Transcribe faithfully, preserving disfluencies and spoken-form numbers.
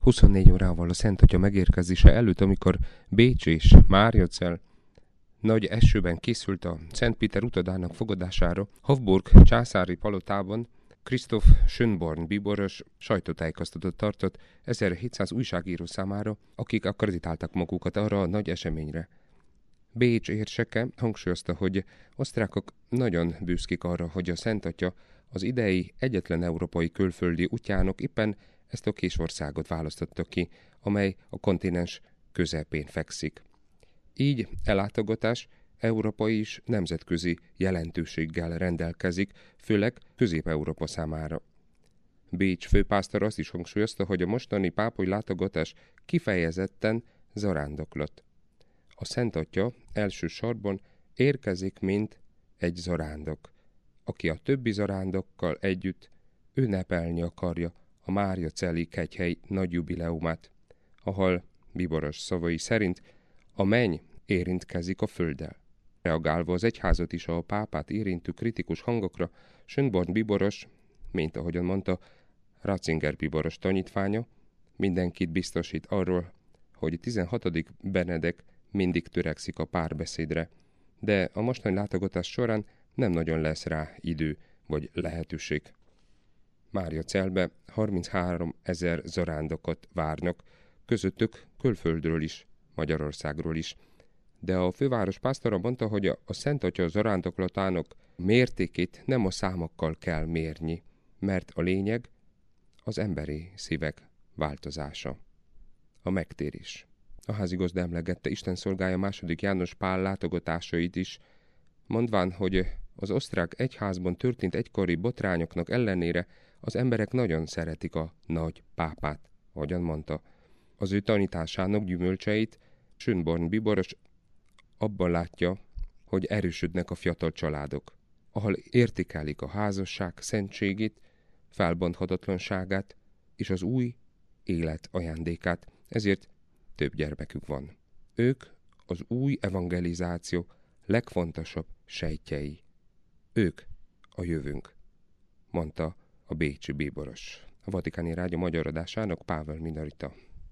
huszonnégy órával a Szent Atya megérkezése előtt, amikor Bécs és Máriacell nagy esőben készült a Szent Péter utadának fogadására, Hofburg császári palotában Christoph Schönborn bíboros sajtótájékoztatót tartott ezerhétszáz újságíró számára, akik akkreditáltak magukat arra a nagy eseményre. Bécs érseke hangsúlyozta, hogy osztrákok nagyon büszkék arra, hogy a Szent Atya az idei egyetlen európai külföldi útjának éppen ezt a kis országot választotta ki, amely a kontinens közepén fekszik. Így ellátogatás európai és nemzetközi jelentőséggel rendelkezik, főleg Közép-Európa számára. Bécs főpásztor azt is hangsúlyozta, hogy a mostani pápai látogatás kifejezetten zarándoklott. A Szent Atya elsősorban érkezik, mint egy zarándok, aki a többi zarándokkal együtt ünnepelni akarja a Máriacelli kegyhely nagy jubileumát, ahol bíboros szavai szerint a menny érintkezik a földdel. Reagálva az egyházat is a pápát érintő kritikus hangokra, Schönborn bíboros, mint ahogyan mondta, Ratzinger bíboros tanítványa, mindenkit biztosít arról, hogy tizenhatodik Benedek mindig törekszik a párbeszédre, de a mostani látogatás során nem nagyon lesz rá idő vagy lehetőség. Máriacellbe harminchárom ezer zarándokot várnak, közöttük külföldről is, Magyarországról is. De a főváros pásztora mondta, hogy a Szent Atya zarándoklatának mértékét nem a számokkal kell mérni, mert a lényeg az emberi szívek változása. A megtérés. A házigazda emlegette Isten szolgája második János Pál látogatásait is, mondván, hogy az osztrák egyházban történt egykori botrányoknak ellenére az emberek nagyon szeretik a nagy pápát, ahogyan mondta. Az ő tanításának gyümölcseit Schönborn bíboros abban látja, hogy erősödnek a fiatal családok, ahol értékelik a házasság szentségét, felbonthatatlanságát és az új élet ajándékát, ezért több gyermekük van. Ők az új evangelizáció legfontosabb sejtjei. Ők a jövőnk, mondta a bécsi bíboros. A Vatikáni Rádió magyar adásának Pável Minorita.